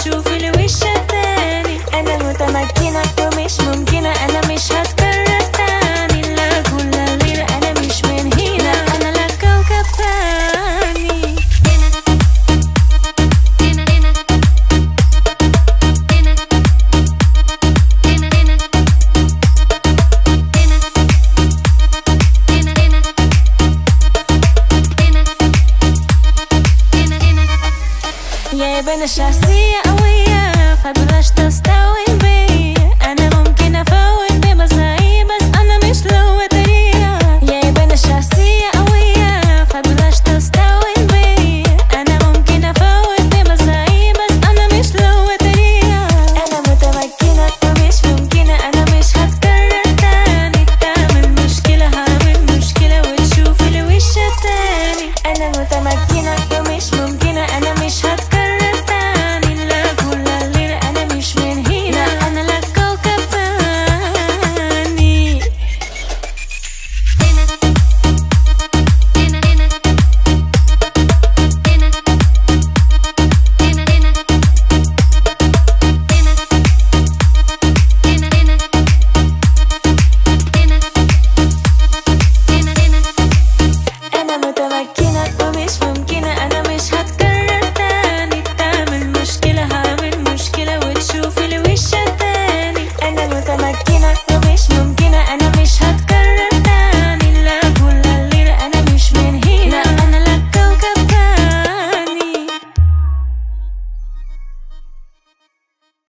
شوف الوش التاني. انا متمكنة ومش ممكنة، انا مش هتكرر تاني. لا كل غير انا مش من هنا، انا لك كوكب تاني. يا بنت شخصية قوية فبلاش تستوي